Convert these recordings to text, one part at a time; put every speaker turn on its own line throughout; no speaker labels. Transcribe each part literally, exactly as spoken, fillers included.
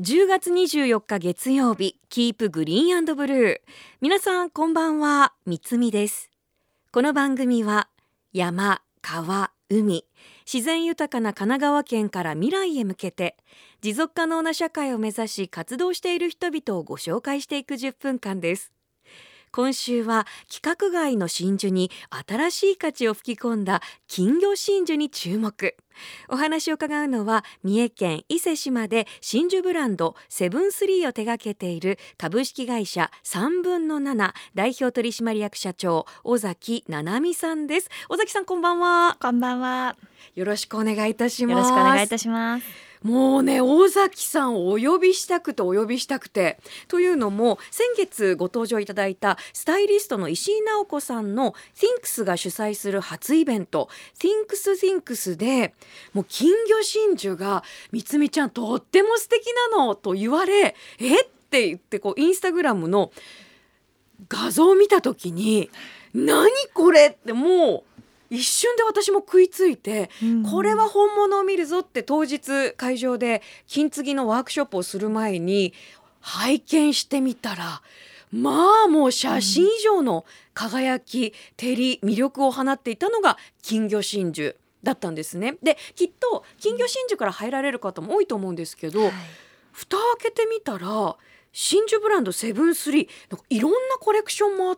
じゅうがつにじゅうよっか月曜日、キープグリーン&ブルー。皆さんこんばんは、みつみです。この番組は山、川、海、自然豊かな神奈川県から未来へ向けて持続可能な社会を目指し活動している人々をご紹介していくじゅっぷんかんです。今週は規格外の真珠に新しい価値を吹き込んだ金魚真珠に注目。お話を伺うのは三重県伊勢志摩で真珠ブランドセブンスリーを手掛けている株式会社さんぶんのなな代表取締役社長尾崎七海さんです。尾崎さんこんばんは。
こんばんは。
よろしくお願いいたします。
よろしくお願いいたします。
もうね、尾崎さんをお呼びしたくてお呼びしたくてというのも、先月ご登場いただいたスタイリストの石井直子さんの Thinks が主催する初イベント Thinks Thinks でもう金魚真珠がみつみちゃんとっても素敵なのと言われ、えって言ってこうインスタグラムの画像を見た時に何これってもう一瞬で私も食いついて、うん、これは本物を見るぞって当日会場で金継ぎのワークショップをする前に拝見してみたら、まあもう写真以上の輝き、照り、魅力を放っていたのが金魚真珠だったんですね。で、きっと金魚真珠から入られる方も多いと思うんですけど、はい、蓋を開けてみたら真珠ブランドセブンスリーなんかいろんなコレクションもあって、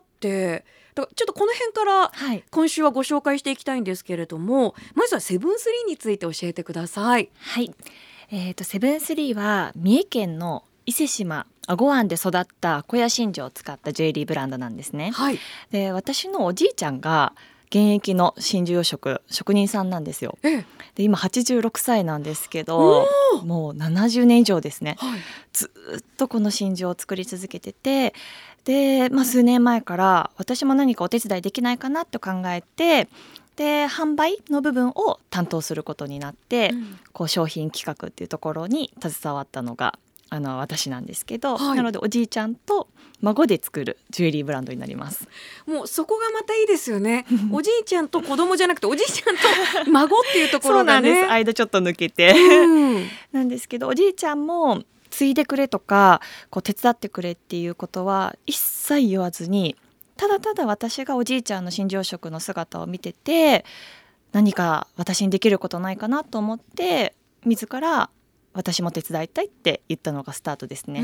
ちょっとこの辺から今週はご紹介していきたいんですけれども、はい、まずはセブンスリーについて教えてください。
はい、えーと、セブンスリーは三重県の伊勢志摩英虞湾で育った小屋真珠を使ったジュエリーブランドなんですね。はい、で、私のおじいちゃんが現役の真珠養殖職人さんなんですよ。ええ、で今はちじゅうろくさいなんですけど、もうななじゅうねん以上ですね、はい、ずっとこの真珠を作り続けてて、で、まあ、数年前から私も何かお手伝いできないかなと考えて、で販売の部分を担当することになって、うん、こう商品企画っていうところに携わったのがあの私なんですけど、はい、なのでおじいちゃんと孫で作るジュエリーブランドになります。
もうそこがまたいいですよねおじいちゃんと子供じゃなくておじいちゃんと孫っていうところがねそうなんです。
間ちょっと抜けて、うん、なんですけど、おじいちゃんも継いでくれとかこう手伝ってくれっていうことは一切言わずに、ただただ私がおじいちゃんの真珠養殖の姿を見てて、何か私にできることないかなと思って自ら私も手伝いたいって言ったのがスタートですね。うん、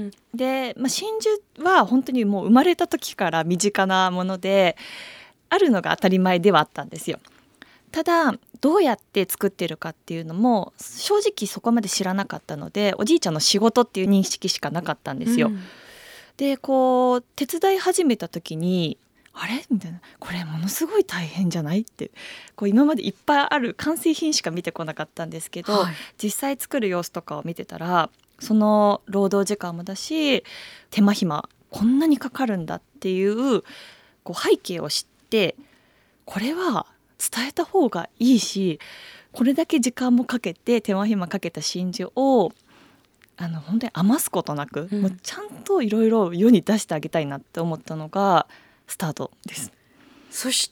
で、まあ、真珠は本当にもう生まれた時から身近なものであるのが当たり前ではあったんですよ。ただどうやって作ってるかっていうのも正直そこまで知らなかったので、おじいちゃんの仕事っていう認識しかなかったんですよ。うん、でこう手伝い始めた時にあれみたいな、これものすごい大変じゃないってこう今までいっぱいある完成品しか見てこなかったんですけど、はい、実際作る様子とかを見てたら、その労働時間もだし手間暇こんなにかかるんだっていう、こう背景を知って、これは伝えた方がいいし、これだけ時間もかけて手間暇かけた真珠をあの本当に余すことなく、うん、もうちゃんといろいろ世に出してあげたいなって思ったのがスタートです。
そして、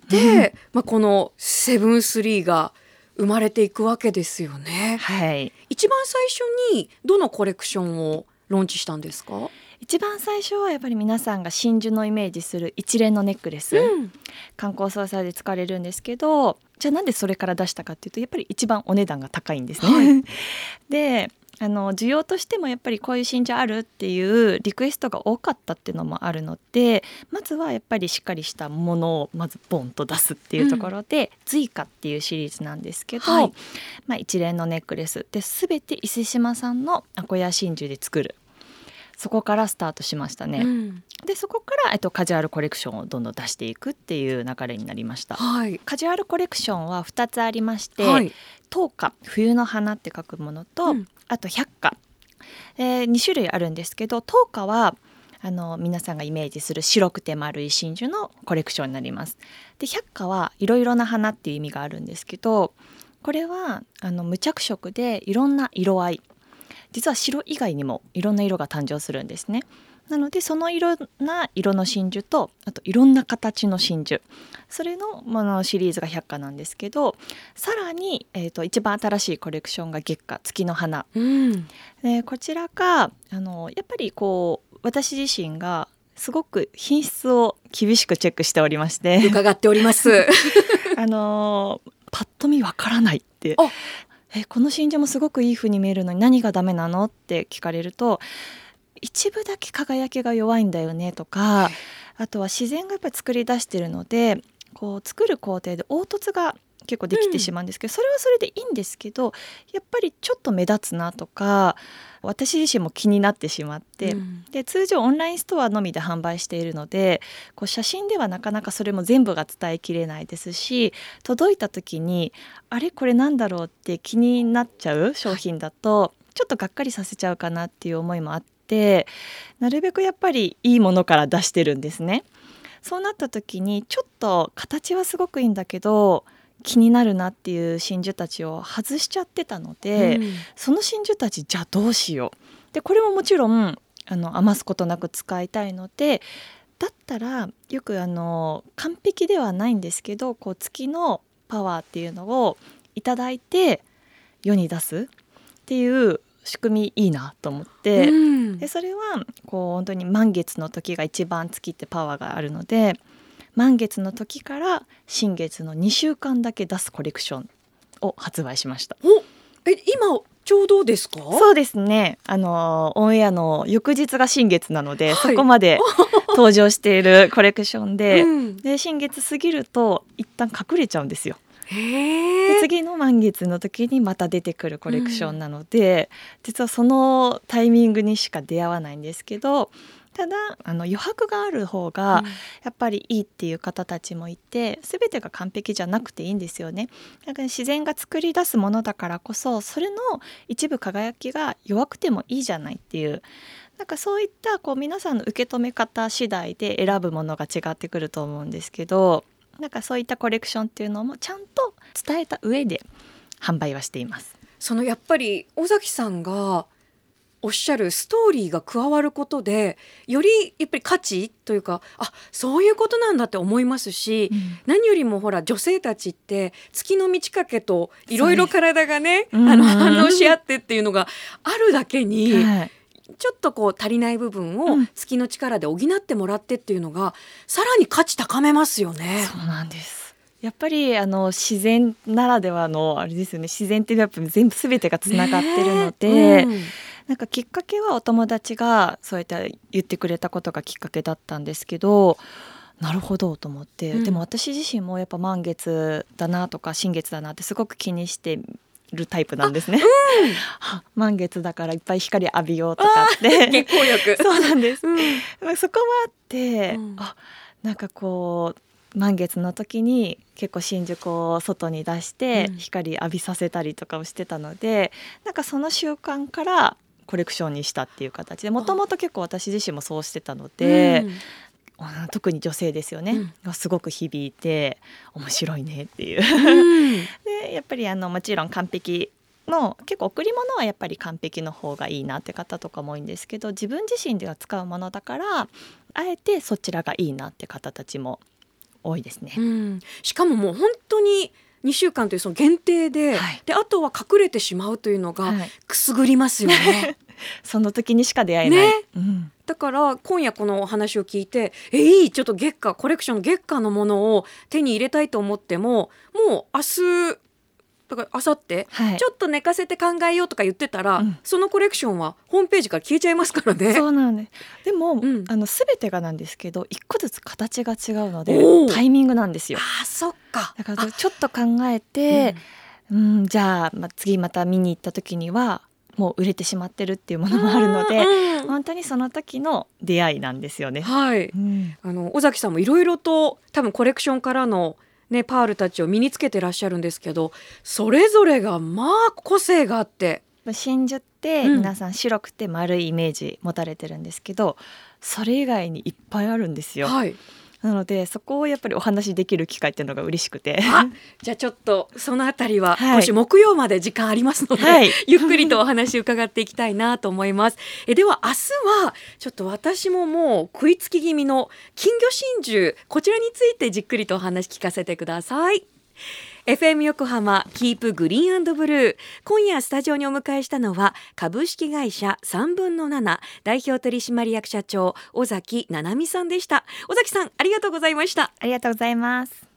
うんまあ、このセブンスリーが生まれていくわけですよね。はい、一番最初にどのコレクションをローンチしたんですか？
一番最初はやっぱり皆さんが真珠のイメージする一連のネックレス、うん、観光総裁で使われるんですけど、じゃあなんでそれから出したかっていうと、やっぱり一番お値段が高いんですね。はい、であの需要としてもやっぱりこういう真珠あるっていうリクエストが多かったっていうのもあるので、まずはやっぱりしっかりしたものをまずボンと出すっていうところで、うん、追加っていうシリーズなんですけど、はいまあ、一連のネックレスで全て伊勢志摩さんのアコヤ真珠で作る、そこからスタートしましたね。うん、でそこから、えっと、カジュアルコレクションをどんどん出していくっていう流れになりました。はい、カジュアルコレクションはふたつありまして、はい、冬花冬の花って書くものと、うん、あと百花、えー、に種類あるんですけど、冬花はあの皆さんがイメージする白くて丸い真珠のコレクションになります。で百花はいろいろな花っていう意味があるんですけど、これはあの無着色でいろんな色合い、実は白以外にもいろんな色が誕生するんですね。 なのでそのいろんな色の真珠とあといろんな形の真珠、それのものシリーズが百花なんですけど、さらに、えー、と一番新しいコレクションが月花月の花、
うん、
でこちらがあのやっぱりこう私自身がすごく品質を厳しくチェックしておりまして
伺っております
あのパッと見わからないってえこの真珠もすごくいい風に見えるのに何がダメなのって聞かれると、一部だけ輝きが弱いんだよねとか、あとは自然がやっぱり作り出しているのでこう作る工程で凹凸が結構できてしまうんですけど、うん、それはそれでいいんですけど、やっぱりちょっと目立つなとか私自身も気になってしまって、うん、で通常オンラインストアのみで販売しているのでこう写真ではなかなかそれも全部が伝えきれないですし、届いた時にあれこれなんだろうって気になっちゃう商品だとちょっとがっかりさせちゃうかなっていう思いもあって、なるべくやっぱりいいものから出してるんですね。そうなった時にちょっと形はすごくいいんだけど気になるなっていう真珠たちを外しちゃってたので、うん、その真珠たちじゃあどうしようで、これももちろんあの余すことなく使いたいので、だったらよくあの完璧ではないんですけどこう月のパワーっていうのをいただいて世に出すっていう仕組みいいなと思って、うん、でそれはこう本当に満月の時が一番月ってパワーがあるので、満月の時から新月のにしゅうかんだけ出すコレクションを発売しました。
おえ今ちょうどですか？
そうですね、あのオンエアの翌日が新月なので、はい、そこまで登場しているコレクションで、うん、で新月過ぎると一旦隠れちゃうんですよ。
へ
で次の満月の時にまた出てくるコレクションなので、うん、実はそのタイミングにしか出会わないんですけど、ただあの余白がある方がやっぱりいいっていう方たちもいて、全てが完璧じゃなくていいんですよね。だから自然が作り出すものだからこそそれの一部輝きが弱くてもいいじゃないっていう、なんかそういったこう皆さんの受け止め方次第で選ぶものが違ってくると思うんですけど、なんかそういったコレクションっていうのもちゃんと伝えた上で販売はしています。
そのやっぱり尾崎さんがおっしゃるストーリーが加わることでよりやっぱり価値というか、あそういうことなんだって思いますし、うん、何よりもほら女性たちって月の満ち欠けといろいろ体がね、あの反応し合ってっていうのがあるだけに、はい、ちょっとこう足りない部分を月の力で補ってもらってっていうのが、うん、さらに価値高めますよね。
そうなんです。やっぱりあの自然ならではのあれですよね、自然ってやっぱ全部全てがつながってるので、ねうんなんかきっかけはお友達がそうやって言ってくれたことがきっかけだったんですけど、なるほどと思って、うん、でも私自身もやっぱ満月だなとか新月だなってすごく気にしてるタイプなんですね、うん、満月だからいっぱい光浴びようとかって
月光浴
そうなんです、うん、そこもあって、うん、あなんかこう満月の時に結構真珠を外に出して光浴びさせたりとかをしてたので、うん、なんかその習慣からコレクションにしたっていう形で、もともと結構私自身もそうしてたので、うん、特に女性ですよね、うん、すごく響いて面白いねっていう、うん、でやっぱりあのもちろん完璧の結構贈り物はやっぱり完璧の方がいいなって方とかも多いんですけど、自分自身では使うものだからあえてそちらがいいなって方たちも多いですね、
うん、しかももう本当ににしゅうかんというその限定 で,、はい、であとは隠れてしまうというのがくすぐりますよね、はい、
その時にしか出会えない、
ねうん、だから今夜このお話を聞いてえいいちょっと月下コレクションの月下のものを手に入れたいと思ってももう明日だから明後日、はい、ちょっと寝かせて考えようとか言ってたら、うん、そのコレクションはホームページから消えちゃいますからね。
そうなんです。でも、うん、あの全てがなんですけどいっこずつ形が違うのでタイミングなんですよ。
あそっか。
だからちょっと考えて、うん、うん、じゃあ、まあ、次また見に行った時にはもう売れてしまってるっていうものもあるので、うん、本当にその時の出会いなんですよね。
はい、うん、あの尾崎さんもいろいろと多分コレクションからのね、パールたちを身につけてらっしゃるんですけど、それぞれがまあ個性があって、
真珠って皆さん白くて丸いイメージ持たれてるんですけど、うん、それ以外にいっぱいあるんですよ、
はい、
なのでそこをやっぱりお話しできる機会っていうのが嬉しくて、
あ、じゃあちょっとそのあたりは、
はい、
今週木曜まで時間ありますので、はい、ゆっくりとお話伺っていきたいなと思います。えでは明日はちょっと私ももう食いつき気味の金魚真珠、こちらについてじっくりとお話聞かせてください。エフエム 横浜キープグリーン&ブルー、今夜スタジオにお迎えしたのは株式会社さんぶんのなな代表取締役社長尾崎七海さんでした。尾崎さん、ありがとうございました。
ありがとうございます。